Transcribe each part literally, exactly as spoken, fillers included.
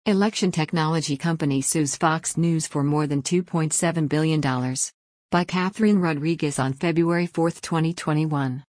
Election technology company sues Fox News for more than two point seven billion dollars. By Catherine Rodriguez on February fourth, twenty twenty-one.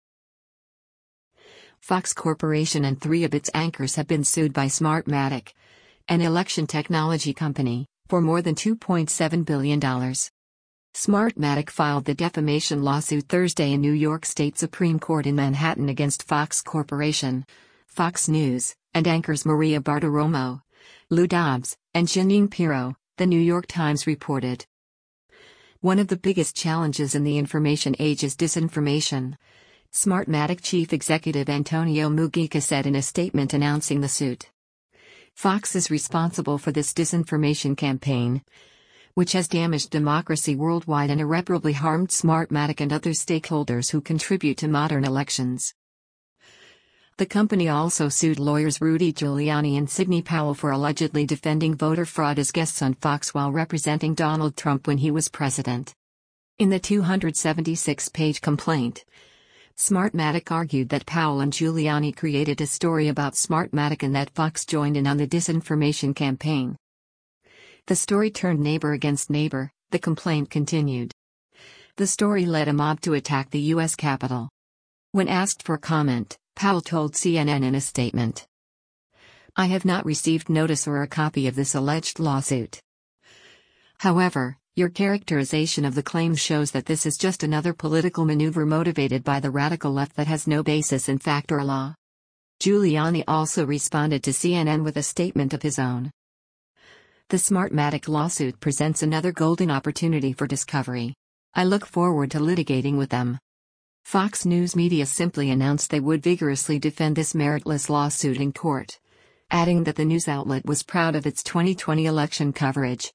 Fox Corporation and three of its anchors have been sued by Smartmatic, an election technology company, for more than two point seven billion dollars. Smartmatic filed the defamation lawsuit Thursday in New York State Supreme Court in Manhattan against Fox Corporation, Fox News, and anchors Maria Bartiromo, Lou Dobbs, and Jeanine Pirro, The New York Times reported. One of the biggest challenges in the information age is disinformation, Smartmatic chief executive Antonio Mujica said in a statement announcing the suit. Fox is responsible for this disinformation campaign, which has damaged democracy worldwide and irreparably harmed Smartmatic and other stakeholders who contribute to modern elections. The company also sued lawyers Rudy Giuliani and Sidney Powell for allegedly defending voter fraud as guests on Fox while representing Donald Trump when he was president. In the two hundred seventy-six page complaint, Smartmatic argued that Powell and Giuliani created a story about Smartmatic and that Fox joined in on the disinformation campaign. The story turned neighbor against neighbor, the complaint continued. The story led a mob to attack the U S Capitol. When asked for comment, Powell told C N N in a statement, "I have not received notice or a copy of this alleged lawsuit. However, your characterization of the claims shows that this is just another political maneuver motivated by the radical left that has no basis in fact or law." Giuliani also responded to C N N with a statement of his own. The Smartmatic lawsuit presents another golden opportunity for discovery. I look forward to litigating with them. Fox News Media simply announced they would vigorously defend this meritless lawsuit in court, adding that the news outlet was proud of its twenty twenty election coverage.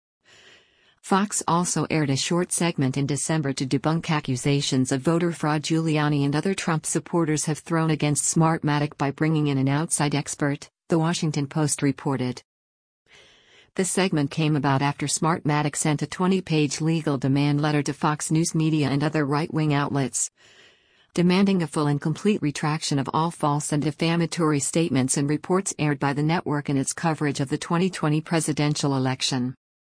Fox also aired a short segment in December to debunk accusations of voter fraud Giuliani and other Trump supporters have thrown against Smartmatic by bringing in an outside expert, The Washington Post reported. The segment came about after Smartmatic sent a twenty page legal demand letter to Fox News Media and other right-wing outlets, demanding a full and complete retraction of all false and defamatory statements and reports aired by the network in its coverage of the twenty twenty presidential election.